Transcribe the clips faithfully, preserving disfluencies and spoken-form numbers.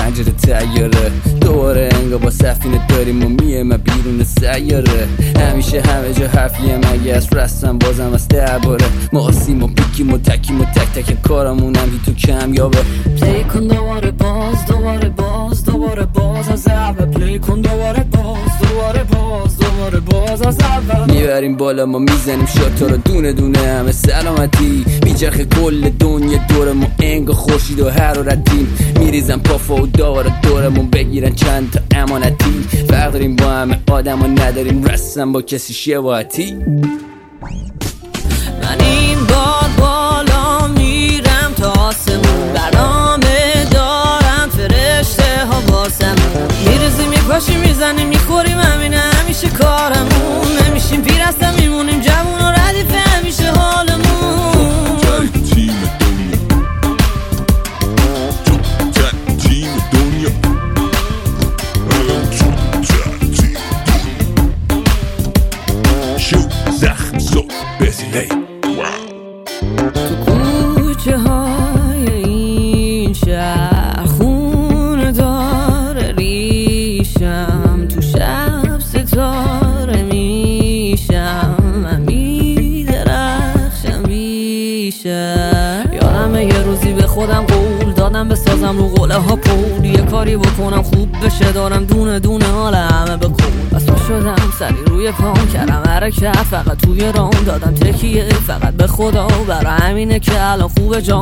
پنجره تیاره، دوباره انگا با سفینه داریم و میه من بیرون سیاره. همیشه همه جا حرفیه مگه از رستم بازم از درباره ما آسیم و بیکیم و تکیم و تک تک کارمونم هی تو کم یابه. پلی کن دوباره باز دوباره باز دوباره باز از اول، پلی کن دوباره باز دوباره باز دوباره باز از اول. میبریم بالا ما میزنیم شاتا رو دونه دونه همه سلامتی، میچرخه کل دنیا دور ما انگا خورشید و حرارتیم. میریزن پافا و دار دورمون بگیرن چند تا امانتی، فرق داریم با همه آدم و نداریم رسم با کسی شباهتی. من این بار بالا میرم تا آسمون، برنامه دارم فرشته ها واسم. میریزی میپاشی میزنی میخوریم همینه همیشه کارمون، نمیشیم پیر هستم میمونیم جوون و ردیف همیشه حالمون. تو کوچه های این شهر خونه داره ریشم، تو شب ستاره میشم، من میدرخشم بیشم. یادمه یه روزی به خودم قول دادم بسازم رو قله ها پول، یه کاری بکنم خوب بشه دارم دونه دونه حال همه به قول. بس با شدم سری روی پام کردم حرکت، فقط توی رام دادم تکیه فقط به خدا، برای همینه که الان خوبه جام.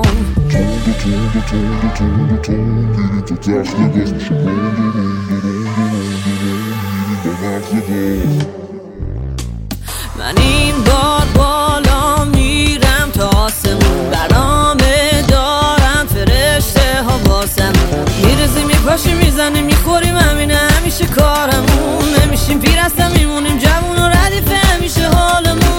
من این بار بالا میرم تا آسمون، برنامه دارم فرشته ها واسم. میرزی میپاشی میزنی میخوریم همینه همیشه کارمون، نمیشیم پیر هستم میمونیم جوون و ردیف همیشه حالمون.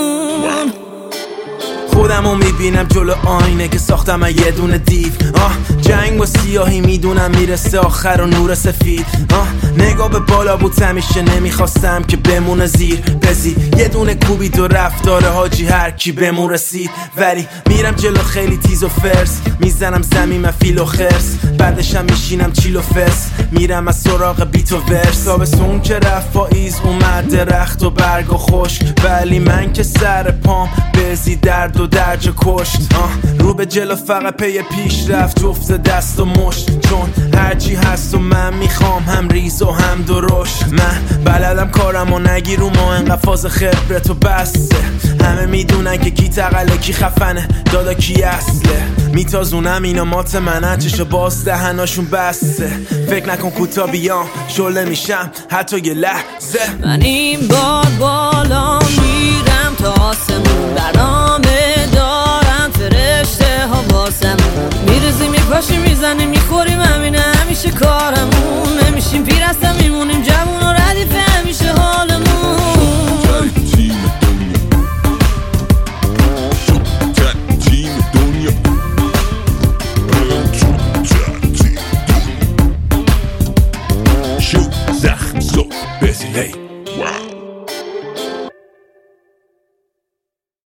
خودمو میبینم جلو آینه که ساختم یه دونه دیو، آه جنگ با سیاهی میدونم میرسه آخر و نور سفید. آه نگاه به بالا بود همیشه نمیخواستم که بمونه زیر بزی، یه دونه کوبی دو رفتاره حاجی هر کی بمون رسید. ولی میرم جلو خیلی تیز و فرس، میزنم زمین فیل و خرس، بعدشم میشینم چیل و فس، میرم از سراغ بیت و ورس. تابستون که رفت پاییز اومد درخت و برگ و خشک، ولی من که سر پام بزی درد و درج کشت. آه رو به جلو فقط پی پیش رفت جفت دست و مشت، چون هرچی هست و من میخوام هم ریز و هم درشت. من بلدم کارم و نگی رو ما انقدر فاز خبرت و بسته، همه میدونن که کی تقله کی خفنه دادا کی اصله. میتازونم اینا مات منن چشو باز دهناشون بسته، فکر نکن کوتا بیام شله میشم حتی یه لحظه. من این بار بالا میرم تا آسمون، برنامه دارم فرشته ها واسم. میرزی میپاشی میزنی میخوریم همینه همیشه کارمون، نمیشیم پیر هستم میمونیم جوون